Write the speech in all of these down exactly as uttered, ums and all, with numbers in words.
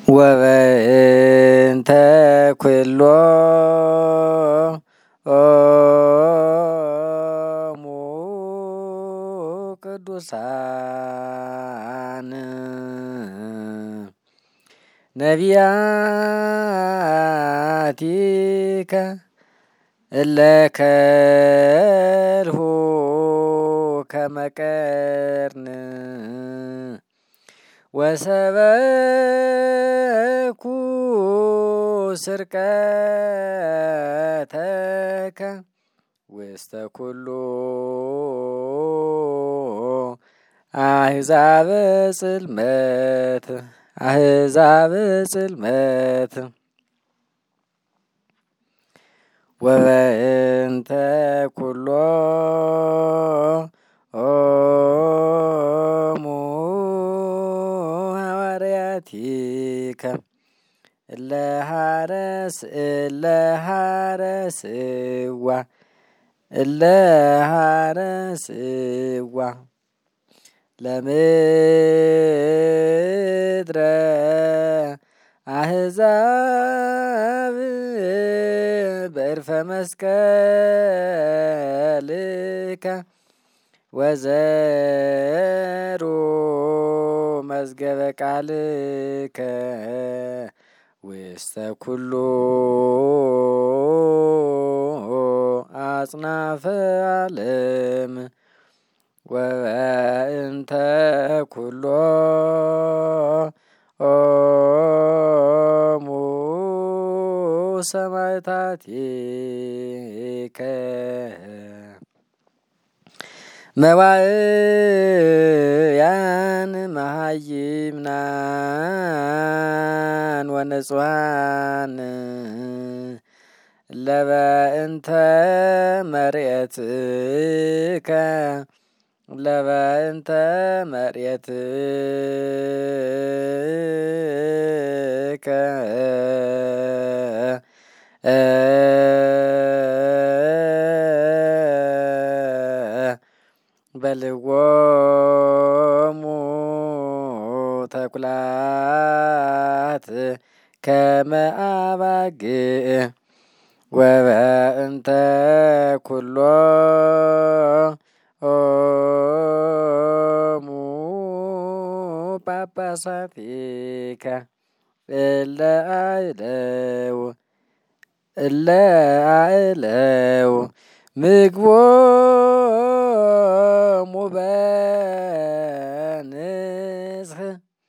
ወበእንተ ኩሎ ሙ ቅዱሳን ነቢያቲከ እለ ከልሁ ከመ ቀርን ወሰበኩ ስርቀተከ ውስተ ኩሉ አሕዛበ ጽልመት አሕዛበ ጽልመት ወበእንተ ኩሎ ሙ ሐዋርያቲከ እለ ሐረስ እለ ሐረስዋ እለ ሐረስዋ ለምድረ አሕዛብ በዕርፈ መስቀልከ ወዘሩ መዝገበ ቃልከ ውስተ ኩሉ አጽናፈ ዓለም ወበእንተ ኩሎ ሙ ሰማዕታቲከ መዋዕያን መሃይምናን ወንጹሐን ለበእንተ መርኤትከ ለበእንተ መርኤትከ በልዎሙ ተኩላት ከመ አባግዕ ወበእንተ ኩሎ ሙ ጳጳሳቲከ እለ አእለው እለ አእለው ምግቦሙ በንጽሕ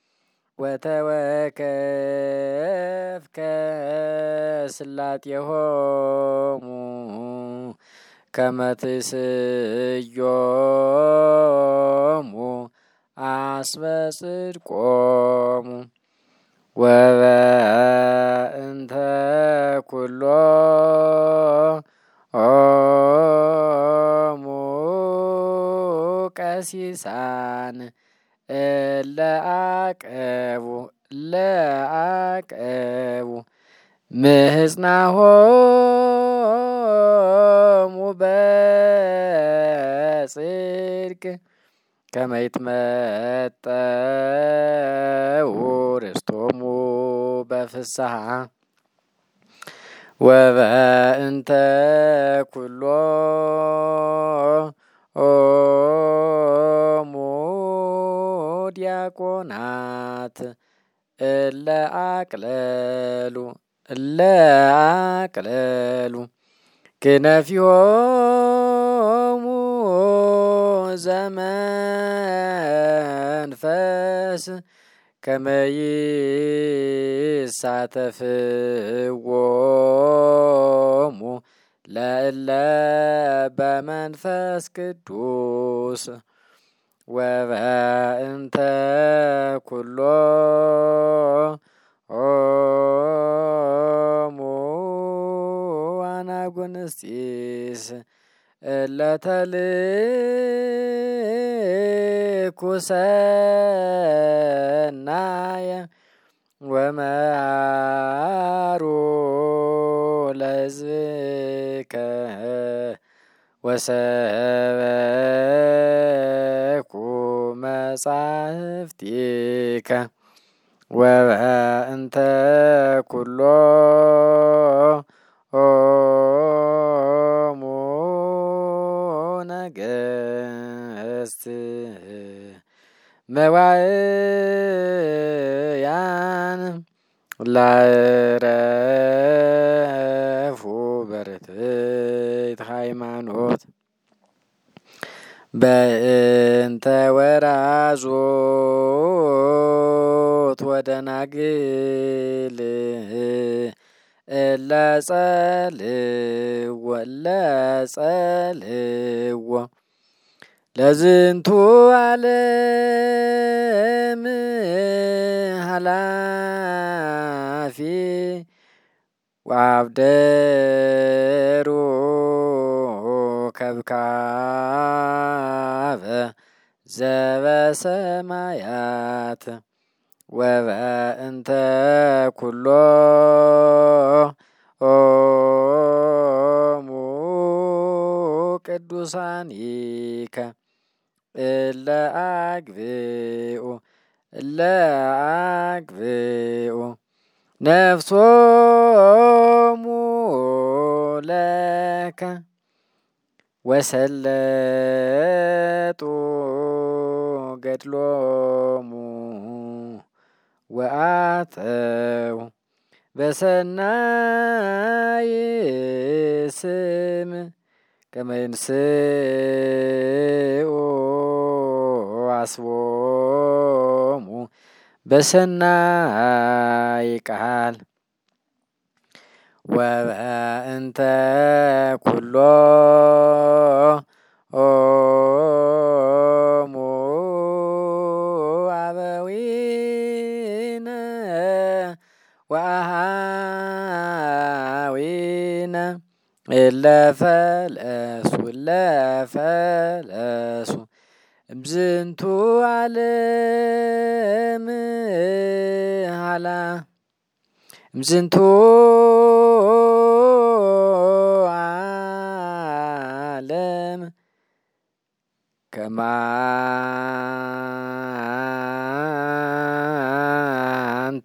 ወተወከፍከ ስላጤሆሙ ከመ ትስዮሙ አስበ ጽድቆሙ ወበእንተ ኩሎ ሙ ቀሲሳን እለ አቀቡ እለ አቀቡ ምህጽናሆሙ በጽድቅ ከመ ይትመጠው ርስቶሙ በፍስሐ ወበእንተ ኩሎ ሙ ዲያቆናት እለ አቅለሉ እለ አቅለሉ ክነፊሆሙ ዘመንፈስ ከመ ይሳተፍዎሙ ለእለ በመንፈስ ቅዱስ ወበእንተ ኩሎ ሙ አናጉንስጢስ እለ ተልኩ ሰናየ ወመሃሩ ለሕዝብከ ወሰበኩ መጻሕፍቲከ ወበእንተ ኩሎ ኦሙ ነገሥት መዋዕያን ላዕረፉ በርትዕት ሃይማኖት በእንተ ወራዙት ወደናግል እለ ጸልዎ እለ ጸልዎ ለዝንቱ ዓለም ኃላፊ ወአብደሩ ከብካበ ዘበሰማያት ወበእንተ ኩሎ ኦሙ ቅዱሳኒከ እለ አግብኡ እለ አግብኡ ነፍሶሙ ለከ ወሰለጡ ገድሎሙ ወአተው በሰናይ ስም ከመ ይንስኡ አስቦሙ በሰናይ ቃል ወበእንተ ኩሎ ኦሙ አበዊነ ወአሃዊነ እለ ፈለሱ እለ ፈለሱ እምዝንቱ ዓለም ኃላ እምዝንቱ ዓለም ከማንተ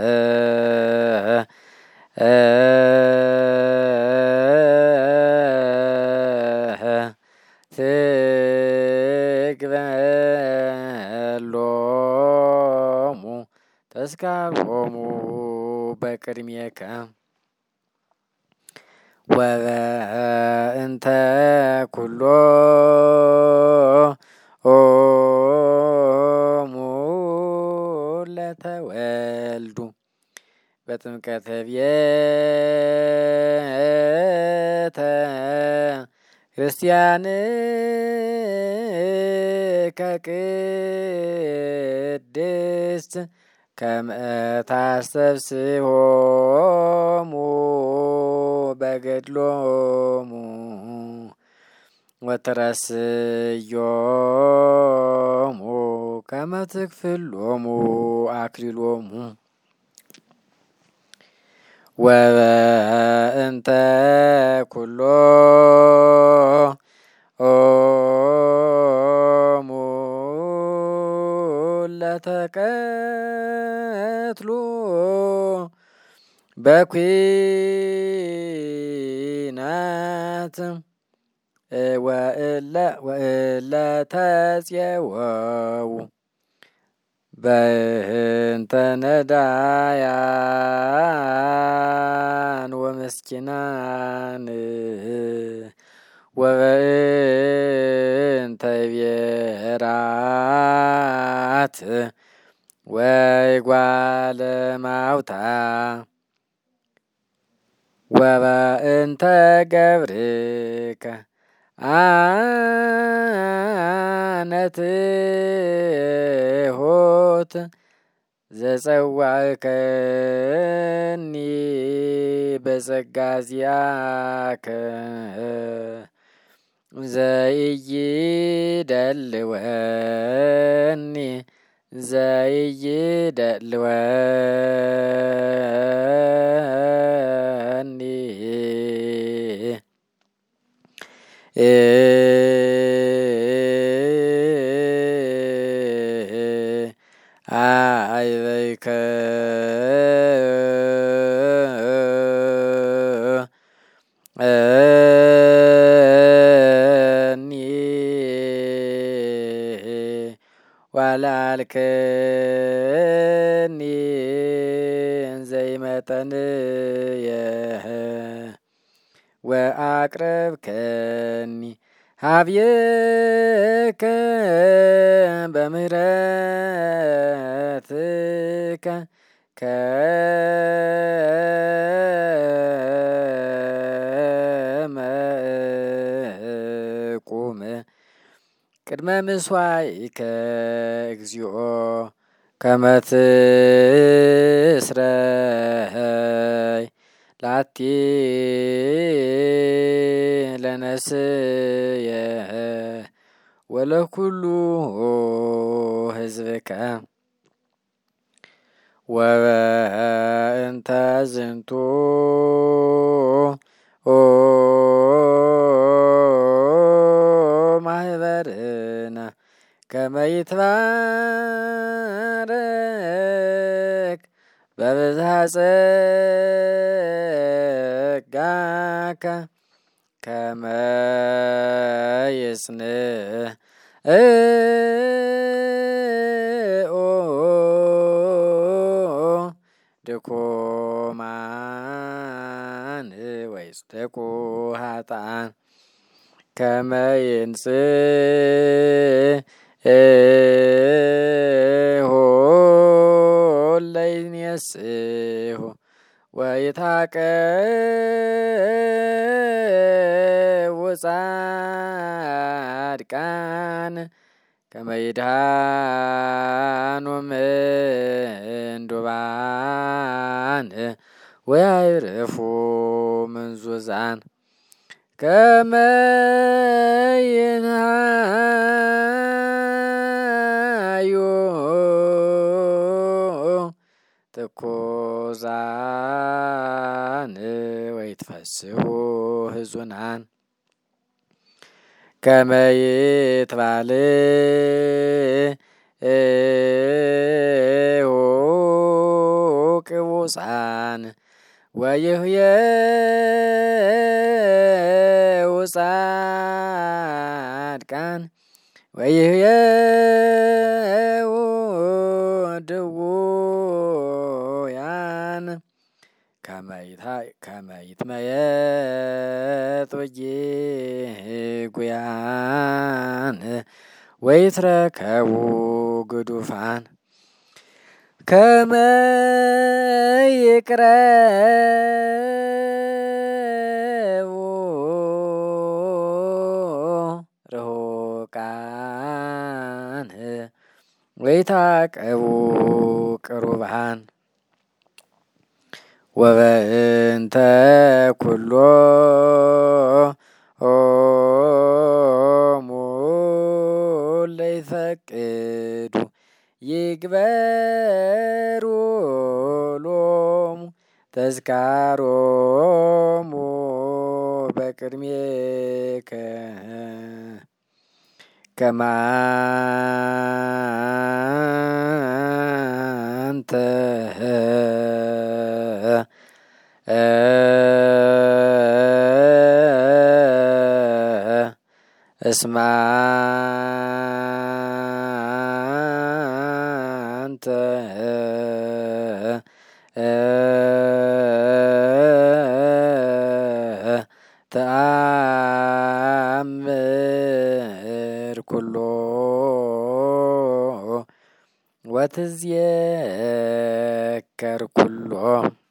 ትግበሎሙ ተስካሮሙ በቅድሜከ ወበእንተ ኩሎ ኦሙ ለተወልዱ በጥምቀተ ቤተ ክርስቲያን ከቅድስት ከመ ታስተብስሆሙ በገድሎሙ ወትረስዮሙ ከመ ትክፍሎሙ አክሊሎሙ ወበእንተ ኩሎ ኦሙ ለተቀትሉ በኩናት ወእለ ወእለ ተጽየወው በእንተ ነዳያን ወመስኪናን ወበእንተ ብሔራት ወጓለ ማውታ ወበእንተ ገብርከ አነትሆት ዘጸዋዕከኒ በጸጋ ዚአከ ዘይደልወኒ ዘይደልወኒ አይበይከ ዋላልከኒ እንዘይመጠንየ ወአቅረብከኒ ሀብየከ በምህረትከ ከመ እቁም ቅድመ ምሥዋዕከ እግዚኦ ከመ ትስረይ ላቲ ለነስየ ወለኩሉ ሕዝብከ ወበእንተ ዝንቱ ማህበርነ ከመ ይትባረክ በብዝኃ ጸጋከ ከመ ይጽንዑ ድኩማን ወይጽድቁ ኃጥኣን ከመ ይንጽሑ ለይኔስሑ ወይትዐቀቡ ጻድቃን ከመ ይድኃኑ ምንዱባን ወያዕርፉ ምንዙዛን ከመ ይንሃዩ ትኩዛን ወይትፈስሑ ሕዙናን ከመ ይትባልዑ ቅቡፃን ወይህየው ጻድቃን ወይህየው ድውያን ከመ ይትመየጡ ጌጉያን ወይትረከቡ ግዱፋን ከመ ይቅረቡ ርሑቃን ወይትዐቀቡ ቅሩባን ወበእንተ ኩሎሙ ለይፈቅዱ ይግበሩ ሎሙ ተዝካሮሙ በቅድሜከ ከመ አንተ እስመ አንተ ተአምር ኩሎ ወትዝየከር ኩሎ